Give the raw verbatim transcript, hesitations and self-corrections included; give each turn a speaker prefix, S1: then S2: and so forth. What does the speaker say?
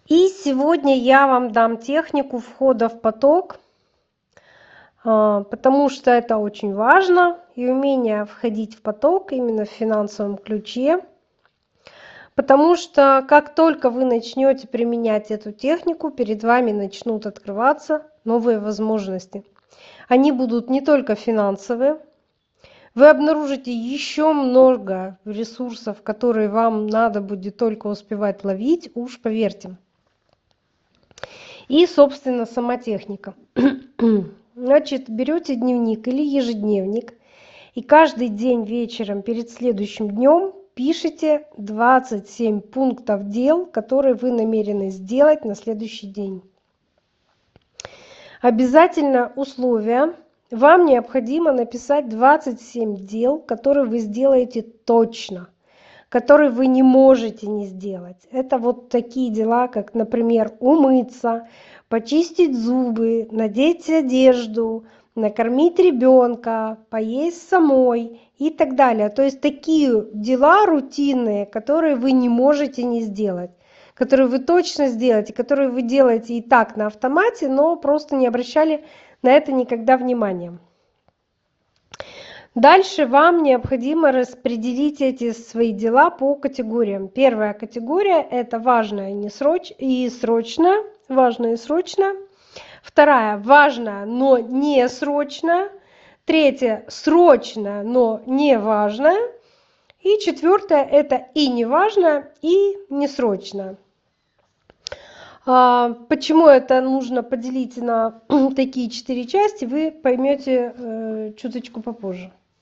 S1: И сегодня я вам дам технику входа в поток, потому что это очень важно, и умение входить в поток именно в финансовом ключе. Потому что как только вы начнете применять эту технику, перед вами начнут открываться новые возможности. Они будут не только финансовые. Вы обнаружите еще много ресурсов, которые вам надо будет только успевать ловить, уж поверьте. И, собственно, сама техника. Значит, берете дневник или ежедневник, и каждый день вечером перед следующим днем пишите двадцать семь пунктов дел, которые вы намерены сделать на следующий день. Обязательно условие. Вам необходимо написать двадцать семь дел, которые вы сделаете точно, которые вы не можете не сделать. Это вот такие дела, как, например, умыться, почистить зубы, надеть одежду, накормить ребенка, поесть самой и так далее. То есть такие дела рутинные, которые вы не можете не сделать, которые вы точно сделаете, которые вы делаете и так на автомате, но просто не обращали на это никогда внимания. Дальше вам необходимо распределить эти свои дела по категориям. Первая категория – это важное и срочное. Важное и срочное. Вторая – важное, но не срочное. Третья – срочное, но не важное. И четвертое – это и не важное, и не срочное. Почему это нужно поделить на такие четыре части, вы поймете чуточку попозже.